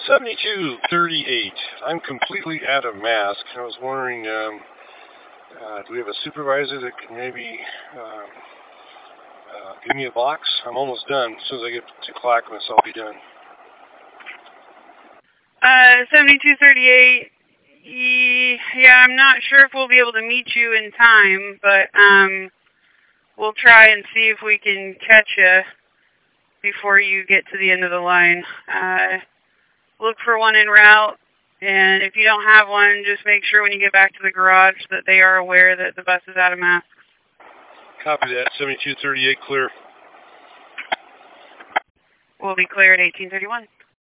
7238. I'm completely out of mask. I was wondering, do we have a supervisor that can maybe give me a box? I'm almost done. As soon as I get to Clackamas, I'll be done. 7238. Yeah, I'm not sure if we'll be able to meet you in time, but we'll try and see if we can catch you before you get to the end of the line. Look for one en route, and if you don't have one, just make sure when you get back to the garage that they are aware that the bus is out of masks. Copy that. 7238, clear. We'll be clear at 1831.